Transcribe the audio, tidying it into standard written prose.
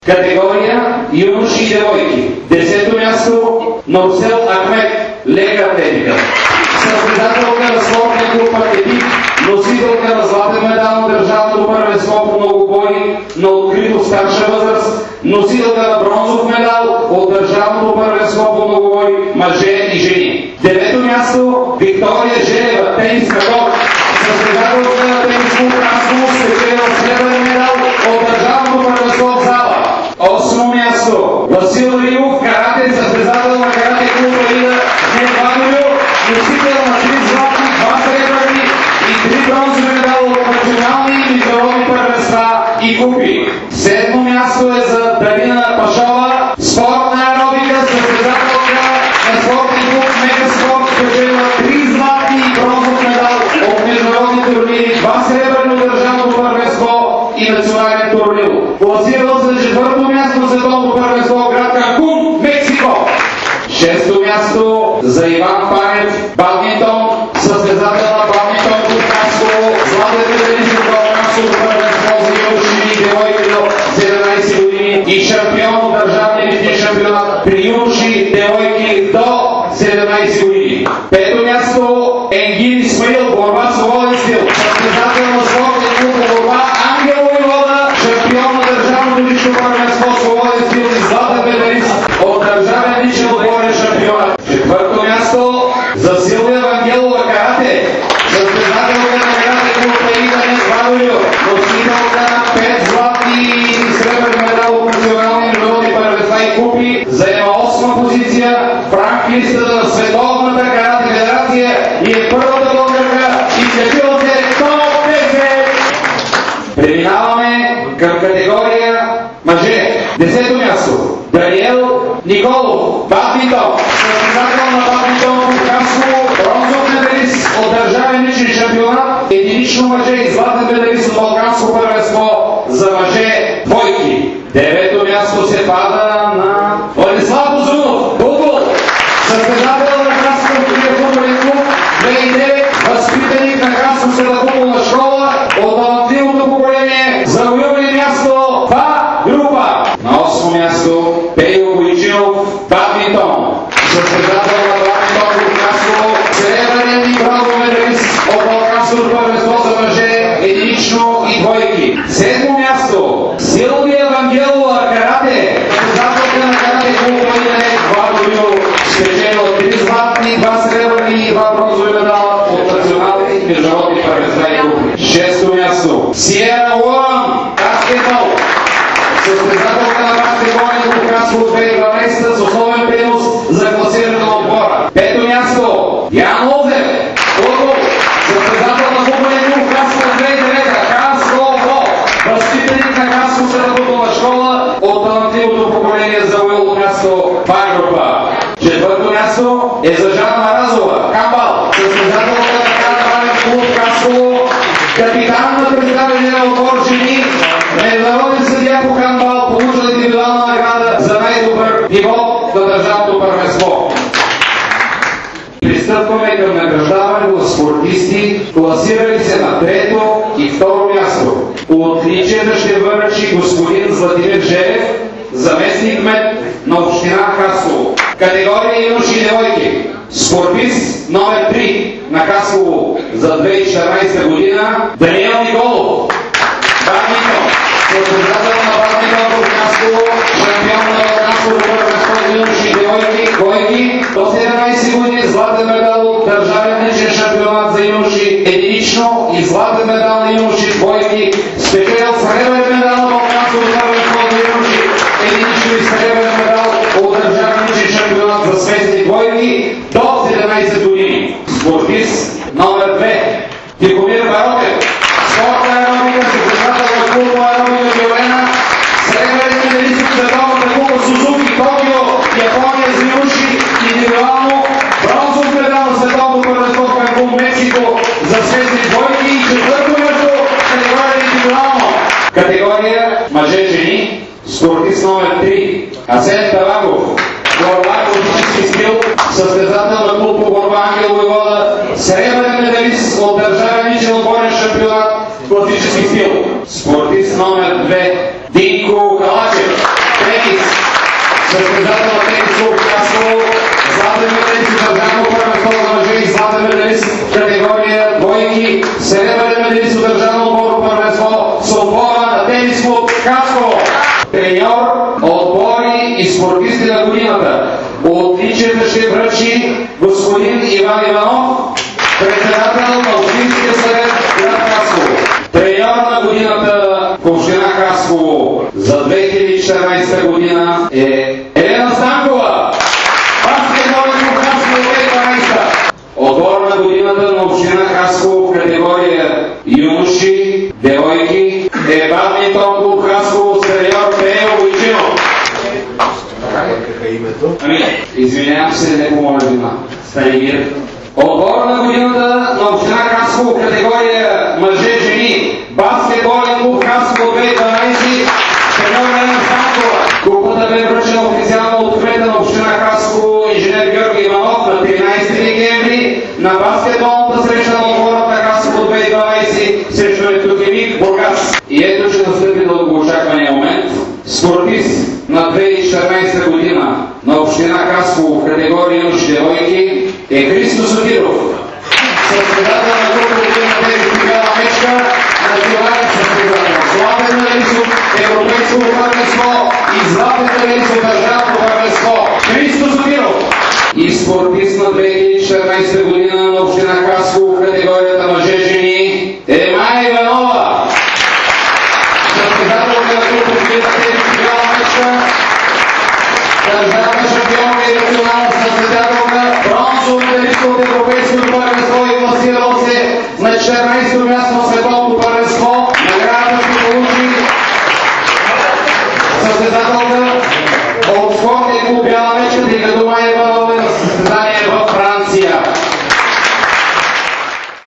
Категория юноши и девойки. 10-то място Нурсел Ахмед, лека атлетика. Състезателка на спортния клуб Архетип, носителка на златен медал на държавното първенство по многобой на открито старша възраст, носителка на бронзов медал от държавното първенство по многобой мъже и жени. 9-то място Виктория Желева, тениска кот. Състезателка на тенис клуб Хасково, спечелила сребърен медал от държавното първенство в зала. 8-то място Васил Римов, карате, състезател на карате клуб Аида Небавилю, носител на 3 златни, 2 сребърни и 3 бронзови медала от национални и международни първенства и купи. 7-то място е за Дарина Пашова, спортна аеробика, състезателка на спортен клуб Мегаспорт, спечелила 3 златни и бронзов медал от международни турнири, 2 сребърни от държавното първенство и национален турнир. Класирала се на 4-то място на световното първенство в град Канкун, Мексико. 6-то място за Иван Панев, бадминтон, състезател на бадминтон в Хасково, златен медалист в Балканското първенство за юноши и девойки до 17 години и шампион от държавния летния шампионат при юноши и девойки до 17 години. 5-то място Енгин Исмаил, борба свободен стил, състезател на спортен клуб по борба Ангел Войвода, шампион на държавното лично първенство свободен стил и златен медалист от държавен личен отборен шампионат. 4-то място за Силвия Вангелова, карате, състезателка на карате клуб Аида Небавилю, носителка на 5 златни и сребърни медал от национални и международни първенства и купи, заема 8-ма позиция в ранглистата на Световната карате федерация и е първата българка изкачила се топ 10. Преминаваме към категория мъже. 10-то място Даниел Николов, бадминтон, състезател на бадминтон в Хасково, бронзов медалист от държавен личен шампионат, единично мъже и златен медалист от Балканско първенство за мъже двойки. 9-то място се пада на Владислав Озунов, футбол, състезател на Хасковския футболен клуб 2009, възпитаник на Хасковската футболна школа от талантливото поколение, завоюване място 2 група. На 8-то място Пейо Бойчинов, бадминтон, състезател на бадминтон в Хасково, сребърен и бронзов медалист от Балканското първенство за мъже, единично и двойки. 7-то място Силвия Вангелова, карате, състезателка на карате клуб Аида Небавилю, спечелила 3 златни, 2 сребърни и 2 бронзови медала от национални и международни първенства и купи. 6-то място Сиера Уан, баскетбол, състезателка на баскетболния клуб Хасково 2012 с основен принос за класиране на отбора. 5-то място Ян Лозев, футбол, състезател на футболния клуб Хасково 2009, Хасково, възпитаник на Хасковската футболна школа от талантливото поколение за завоювало място 2 група. 4-то място е за Жанна Разова, камбал, състезателка на карате клуб Хасково, капитан на представителния отбор жени, международен съдия по камбал, получила индивидуална награда за най-добър ниво на държавното първенство. Пристъпваме към награждаването на спортисти, класирали се на 3-то и 2-ро място. Отличията ще връчи господин Златимир Желев, заместник-кмет на община Хасково. Категория юноши и девойки. Спортист номер 3 на Хасково за 2014 година Даниел Николов, бадминтон, състезател на бадминтон в Хасково, шампион на Балканското първенство за юноши и девойки до 17 години, златен медал от държавен личен шампионат за юноши единично и златен медал на юноши двойки, спечелил сребърен медал на Балканското първенство за юноши единично и сребърен медал от държавен личен шампионат за смесени двойки до 17 години. Спортист номер 2 Тихомир Баротев, спортна аеробика, състезател на клуб аеробика Виолена, сребърен медалист от световната купа Сузуки Токио, Япония за юноши индивидуално, бронзов медал на световното първенство в Канкун, Мексико за смесени двойки и 4-то място категория индивидуално. Категория мъже-жени, спортист номер 3 Асен Таваков, борба класически стил, състезател на клуб по борба Ангел Войвода, сребърен медалист от държавен личен отборен шампионат класически стил. Спортист номер 2 Динко Калачев, състезател на тенис клуб Хасково, златен медалист в държавно първенство за мъже и златен медалист в категория двойки, сребърен медалист в държавно отборно първенство с отбора на тенис клуб Хасково. Треньор, отбори и спортисти на годината. Отличията ще връчи господин Иван Иванов, председател на Общинския съвет град Хасково. Треньор на годината в община Хасково за 2014 година е Елена Станкова. Баскетболен клуб Хасково 2012. Отбор на годината на община Хасково в категория юноши, девойки е бадминтон клуб Хасково с треньор Пео Войчинов. Извинявам се, не помоля вина. Станимир. Отбор на годината на община Хасково в категория мъже-жени. Баскетболен клуб Хасково 2012. Треньор Елена Станкова. Купата бе връчена официално от кмета на община Хасково инженер Георги Иванов на 13 декември на баскетболната среща на отборът на Хасково 2012 срещу Нефтохимик Бургас. И ето ще настъпи дългоочаквания момент. Спортист на 2014 година на община Хасково в категория юноши девойки е Христо Сотиров. Състезател на група година тези Бяла мечка, национален състезател. Златен медалист от европейско първенство и златен медалист от държавно първенство. Христо Сотиров. И спортист на 2014 година на община Хасково в категорията мъже-жени е Майя Иванова. Състезателка на група година тези Бяла мечка, държавна шампионка и национална състезателка, бронзово медалист от европейското първенство и класирал се на 14-то място